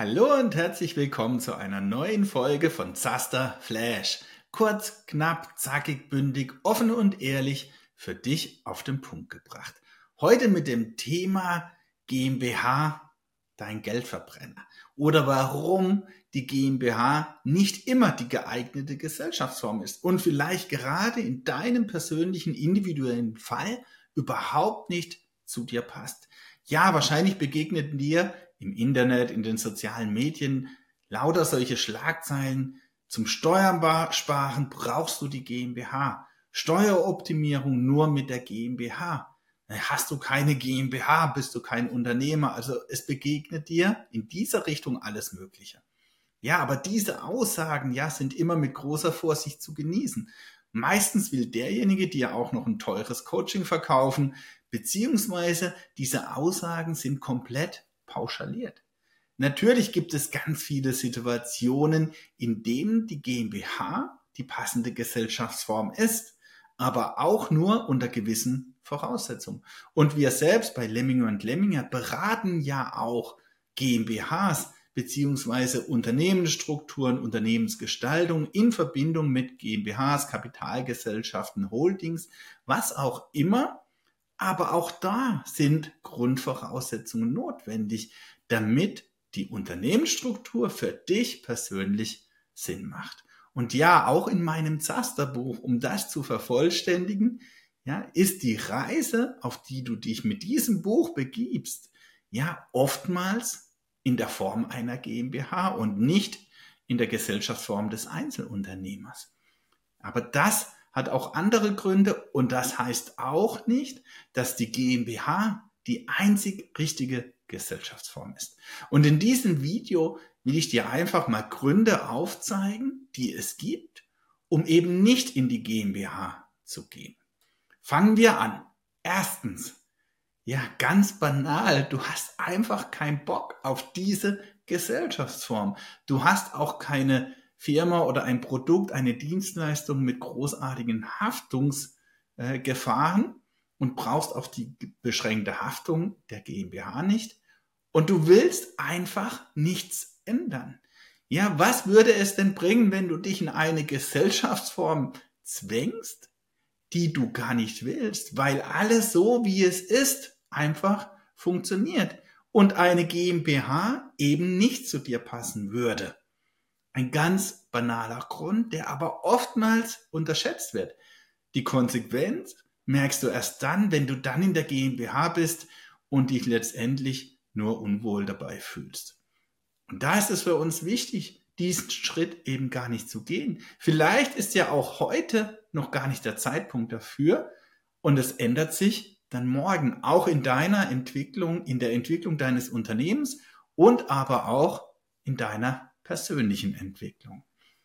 Hallo und herzlich willkommen zu einer neuen Folge von Zaster Flash. Kurz, knapp, zackig, bündig, offen und ehrlich für dich auf den Punkt gebracht. Heute mit dem Thema GmbH, dein Geldverbrenner. Oder warum die GmbH nicht immer die geeignete Gesellschaftsform ist und vielleicht gerade in deinem persönlichen, individuellen Fall überhaupt nicht zu dir passt. Ja, wahrscheinlich begegneten dir im Internet, in den sozialen Medien lauter solche Schlagzeilen. Zum Steuersparen brauchst du die GmbH. Steueroptimierung nur mit der GmbH. Hast du keine GmbH, bist du kein Unternehmer. Also es begegnet dir in dieser Richtung alles Mögliche. Ja, aber diese Aussagen, ja, sind immer mit großer Vorsicht zu genießen. Meistens will derjenige dir auch noch ein teures Coaching verkaufen, beziehungsweise diese Aussagen sind komplett pauschaliert. Natürlich gibt es ganz viele Situationen, in denen die GmbH die passende Gesellschaftsform ist, aber auch nur unter gewissen Voraussetzungen. Und wir selbst bei Lemminger & Lemminger beraten ja auch GmbHs beziehungsweise Unternehmensstrukturen, Unternehmensgestaltung in Verbindung mit GmbHs, Kapitalgesellschaften, Holdings, was auch immer. Aber auch da sind Grundvoraussetzungen notwendig, damit die Unternehmensstruktur für dich persönlich Sinn macht. Und ja, auch in meinem Zasterbuch, um das zu vervollständigen, ja, ist die Reise, auf die du dich mit diesem Buch begibst, ja, oftmals in der Form einer GmbH und nicht in der Gesellschaftsform des Einzelunternehmers. Aber das hat auch andere Gründe und das heißt auch nicht, dass die GmbH die einzig richtige Gesellschaftsform ist. Und in diesem Video will ich dir einfach mal Gründe aufzeigen, die es gibt, um eben nicht in die GmbH zu gehen. Fangen wir an. Erstens, ja, ganz banal, du hast einfach keinen Bock auf diese Gesellschaftsform. Du hast auch keine Firma oder ein Produkt, eine Dienstleistung mit großartigen Haftungsgefahren und brauchst auch die beschränkte Haftung der GmbH nicht. Und du willst einfach nichts ändern. Ja, was würde es denn bringen, wenn du dich in eine Gesellschaftsform zwängst, die du gar nicht willst, weil alles so, wie es ist, einfach funktioniert und eine GmbH eben nicht zu dir passen würde. Ein ganz banaler Grund, der aber oftmals unterschätzt wird. Die Konsequenz merkst du erst dann, wenn du dann in der GmbH bist und dich letztendlich nur unwohl dabei fühlst. Und da ist es für uns wichtig, diesen Schritt eben gar nicht zu gehen. Vielleicht ist ja auch heute noch gar nicht der Zeitpunkt dafür und es ändert sich dann morgen, auch in deiner Entwicklung, in der Entwicklung deines Unternehmens und aber auch in deiner persönlichen Entwicklung.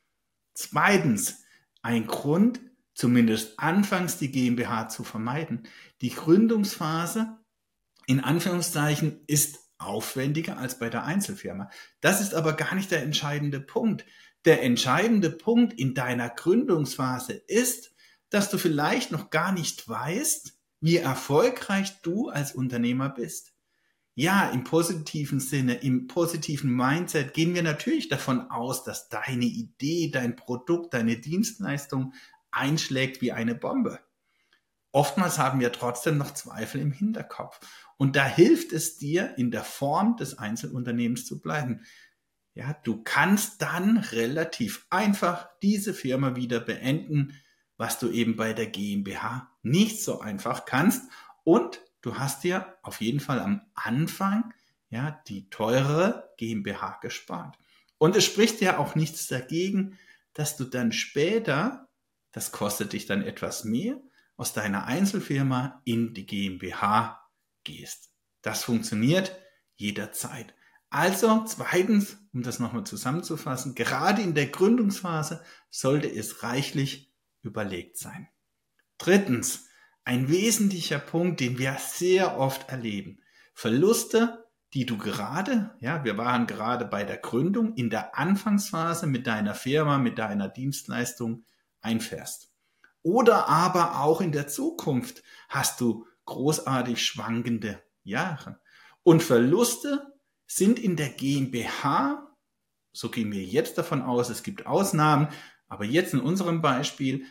Zweitens, ein Grund, zumindest anfangs die GmbH zu vermeiden. Die Gründungsphase, in Anführungszeichen, ist aufwendiger als bei der Einzelfirma. Das ist aber gar nicht der entscheidende Punkt. Der entscheidende Punkt in deiner Gründungsphase ist, dass du vielleicht noch gar nicht weißt, wie erfolgreich du als Unternehmer bist. Ja, im positiven Sinne, im positiven Mindset gehen wir natürlich davon aus, dass deine Idee, dein Produkt, deine Dienstleistung einschlägt wie eine Bombe. Oftmals haben wir trotzdem noch Zweifel im Hinterkopf. Und da hilft es dir, in der Form des Einzelunternehmens zu bleiben. Ja, du kannst dann relativ einfach diese Firma wieder beenden, was du eben bei der GmbH nicht so einfach kannst. Und du hast dir auf jeden Fall am Anfang ja die teurere GmbH gespart. Und es spricht ja auch nichts dagegen, dass du dann später, das kostet dich dann etwas mehr, aus deiner Einzelfirma in die GmbH gehst. Das funktioniert jederzeit. Also zweitens, um das nochmal zusammenzufassen, gerade in der Gründungsphase sollte es reichlich überlegt sein. Drittens, ein wesentlicher Punkt, den wir sehr oft erleben. Verluste, die du gerade, ja, wir waren gerade bei der Gründung, in der Anfangsphase mit deiner Firma, mit deiner Dienstleistung einfährst. Oder aber auch in der Zukunft hast du großartig schwankende Jahre. Und Verluste sind in der GmbH, so gehen wir jetzt davon aus, es gibt Ausnahmen, aber jetzt in unserem Beispiel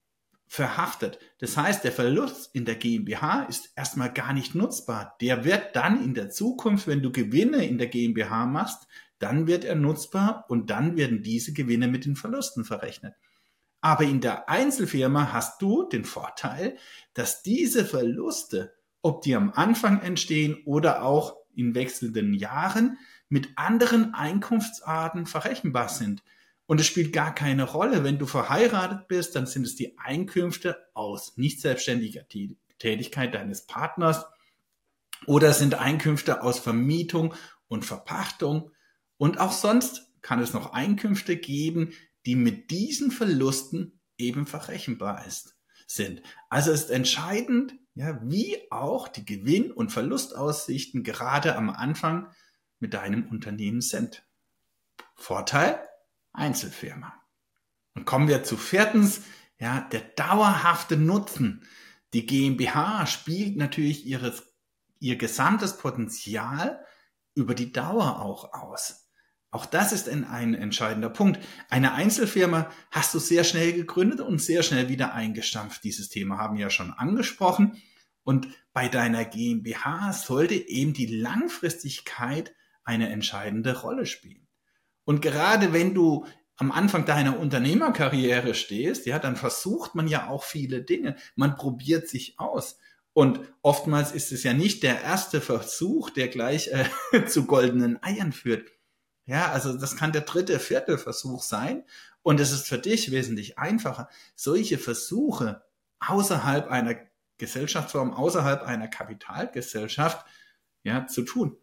verhaftet. Das heißt, der Verlust in der GmbH ist erstmal gar nicht nutzbar. Der wird dann in der Zukunft, wenn du Gewinne in der GmbH machst, dann wird er nutzbar und dann werden diese Gewinne mit den Verlusten verrechnet. Aber in der Einzelfirma hast du den Vorteil, dass diese Verluste, ob die am Anfang entstehen oder auch in wechselnden Jahren, mit anderen Einkunftsarten verrechenbar sind. Und es spielt gar keine Rolle, wenn du verheiratet bist, dann sind es die Einkünfte aus nicht selbstständiger Tätigkeit deines Partners oder es sind Einkünfte aus Vermietung und Verpachtung. Und auch sonst kann es noch Einkünfte geben, die mit diesen Verlusten eben verrechenbar sind. Also ist entscheidend, ja, wie auch die Gewinn- und Verlustaussichten gerade am Anfang mit deinem Unternehmen sind. Vorteil: Einzelfirma. Und kommen wir zu viertens, ja, der dauerhafte Nutzen. Die GmbH spielt natürlich ihr gesamtes Potenzial über die Dauer auch aus. Auch das ist ein entscheidender Punkt. Eine Einzelfirma hast du sehr schnell gegründet und sehr schnell wieder eingestampft. Dieses Thema haben wir ja schon angesprochen. Und bei deiner GmbH sollte eben die Langfristigkeit eine entscheidende Rolle spielen. Und gerade wenn du am Anfang deiner Unternehmerkarriere stehst, ja, dann versucht man ja auch viele Dinge. Man probiert sich aus. Und oftmals ist es ja nicht der erste Versuch, der gleich zu goldenen Eiern führt. Ja, also das kann der dritte, vierte Versuch sein. Und es ist für dich wesentlich einfacher, solche Versuche außerhalb einer Gesellschaftsform, außerhalb einer Kapitalgesellschaft, ja, zu tun.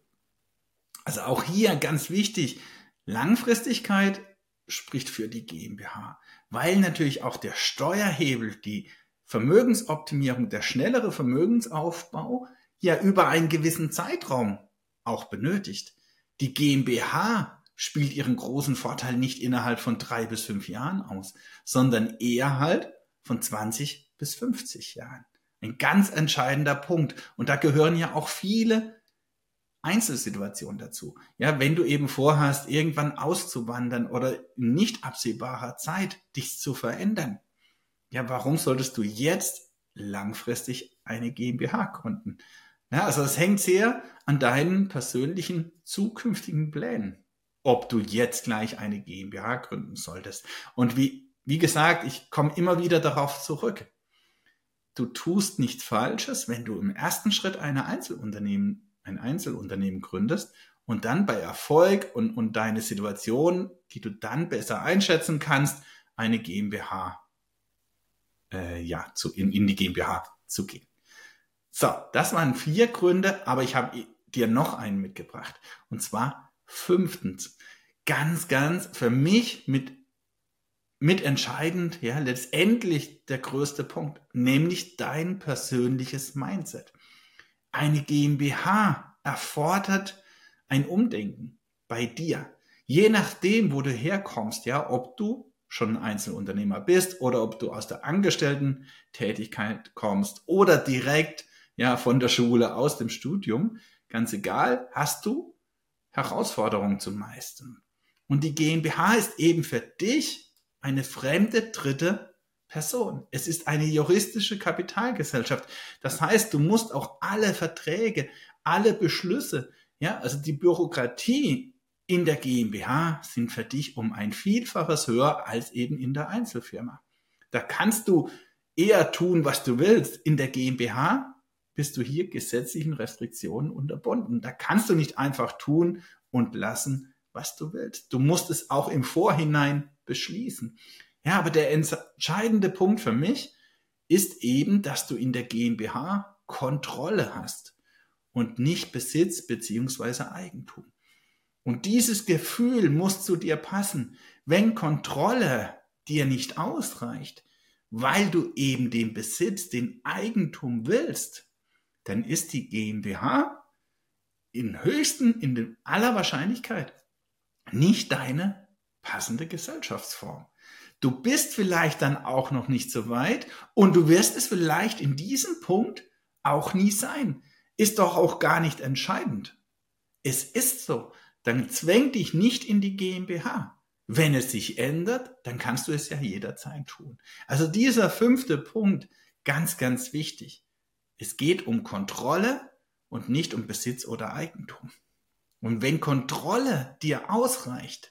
Also auch hier ganz wichtig, Langfristigkeit spricht für die GmbH, weil natürlich auch der Steuerhebel, die Vermögensoptimierung, der schnellere Vermögensaufbau ja über einen gewissen Zeitraum auch benötigt. Die GmbH spielt ihren großen Vorteil nicht innerhalb von 3 bis 5 Jahren aus, sondern eher halt von 20 bis 50 Jahren. Ein ganz entscheidender Punkt. Und da gehören ja auch viele Einzelsituationen dazu. Ja, wenn du eben vorhast, irgendwann auszuwandern oder in nicht absehbarer Zeit dich zu verändern. Ja, warum solltest du jetzt langfristig eine GmbH gründen? Ja, also es hängt sehr an deinen persönlichen zukünftigen Plänen, ob du jetzt gleich eine GmbH gründen solltest. Und wie gesagt, ich komme immer wieder darauf zurück. Du tust nichts Falsches, wenn du im ersten Schritt ein Einzelunternehmen gründest und dann bei Erfolg und deine Situation, die du dann besser einschätzen kannst, eine GmbH, in die GmbH zu gehen. So, das waren 4 Gründe, aber ich habe dir noch einen mitgebracht. Und zwar 5. Ganz für mich mit entscheidend, ja, letztendlich der größte Punkt, nämlich dein persönliches Mindset. Eine GmbH erfordert ein Umdenken bei dir. Je nachdem, wo du herkommst, ja, ob du schon ein Einzelunternehmer bist oder ob du aus der Angestellten-Tätigkeit kommst oder direkt ja von der Schule aus dem Studium, ganz egal, hast du Herausforderungen zu meistern. Und die GmbH ist eben für dich eine fremde dritte Person. Es ist eine juristische Kapitalgesellschaft. Das heißt, du musst auch alle Verträge, alle Beschlüsse, ja, also die Bürokratie in der GmbH sind für dich um ein Vielfaches höher als eben in der Einzelfirma. Da kannst du eher tun, was du willst. In der GmbH bist du hier gesetzlichen Restriktionen unterbunden. Da kannst du nicht einfach tun und lassen, was du willst. Du musst es auch im Vorhinein beschließen. Ja, aber der entscheidende Punkt für mich ist eben, dass du in der GmbH Kontrolle hast und nicht Besitz bzw. Eigentum. Und dieses Gefühl muss zu dir passen. Wenn Kontrolle dir nicht ausreicht, weil du eben den Besitz, den Eigentum willst, dann ist die GmbH in der aller Wahrscheinlichkeit nicht deine passende Gesellschaftsform. Du bist vielleicht dann auch noch nicht so weit und du wirst es vielleicht in diesem Punkt auch nie sein. Ist doch auch gar nicht entscheidend. Es ist so. Dann zwäng dich nicht in die GmbH. Wenn es sich ändert, dann kannst du es ja jederzeit tun. Also dieser 5. Punkt, ganz, ganz wichtig. Es geht um Kontrolle und nicht um Besitz oder Eigentum. Und wenn Kontrolle dir ausreicht,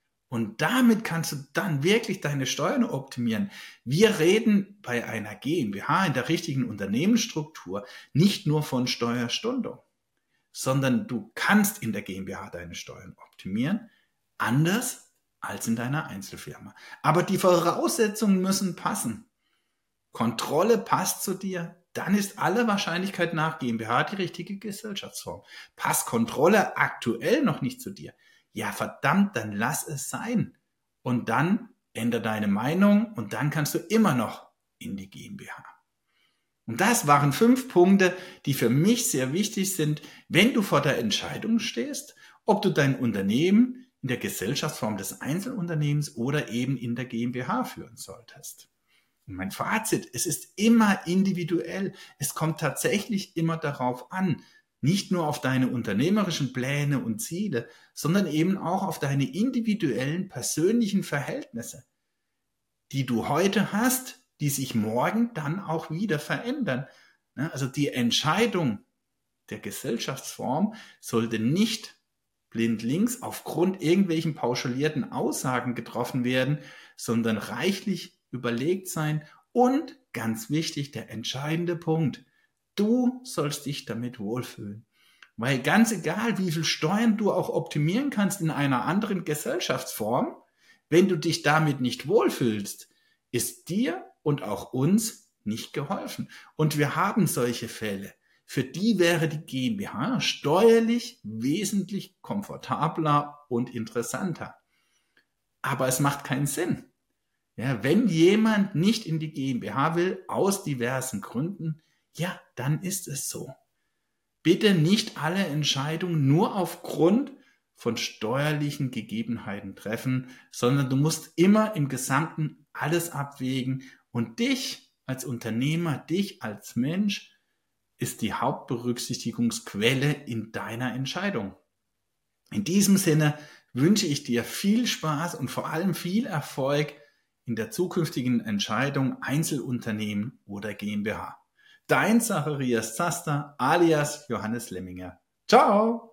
und damit kannst du dann wirklich deine Steuern optimieren. Wir reden bei einer GmbH in der richtigen Unternehmensstruktur nicht nur von Steuerstundung, sondern du kannst in der GmbH deine Steuern optimieren, anders als in deiner Einzelfirma. Aber die Voraussetzungen müssen passen. Kontrolle passt zu dir, dann ist aller Wahrscheinlichkeit nach GmbH die richtige Gesellschaftsform. Passt Kontrolle aktuell noch nicht zu dir? Ja, verdammt, dann lass es sein. Und dann ändere deine Meinung und dann kannst du immer noch in die GmbH. Und das waren 5 Punkte, die für mich sehr wichtig sind, wenn du vor der Entscheidung stehst, ob du dein Unternehmen in der Gesellschaftsform des Einzelunternehmens oder eben in der GmbH führen solltest. Und mein Fazit, es ist immer individuell. Es kommt tatsächlich immer darauf an, nicht nur auf deine unternehmerischen Pläne und Ziele, sondern eben auch auf deine individuellen persönlichen Verhältnisse, die du heute hast, die sich morgen dann auch wieder verändern. Also die Entscheidung der Gesellschaftsform sollte nicht blindlings aufgrund irgendwelchen pauschalierten Aussagen getroffen werden, sondern reichlich überlegt sein und, ganz wichtig, der entscheidende Punkt, du sollst dich damit wohlfühlen. Weil ganz egal, wie viel Steuern du auch optimieren kannst in einer anderen Gesellschaftsform, wenn du dich damit nicht wohlfühlst, ist dir und auch uns nicht geholfen. Und wir haben solche Fälle. Für die wäre die GmbH steuerlich wesentlich komfortabler und interessanter. Aber es macht keinen Sinn. Ja, wenn jemand nicht in die GmbH will, aus diversen Gründen, ja, dann ist es so. Bitte nicht alle Entscheidungen nur aufgrund von steuerlichen Gegebenheiten treffen, sondern du musst immer im Gesamten alles abwägen und dich als Unternehmer, dich als Mensch ist die Hauptberücksichtigungsquelle in deiner Entscheidung. In diesem Sinne wünsche ich dir viel Spaß und vor allem viel Erfolg in der zukünftigen Entscheidung Einzelunternehmen oder GmbH. Dein Zacharias Zaster alias Johannes Lemminger. Ciao!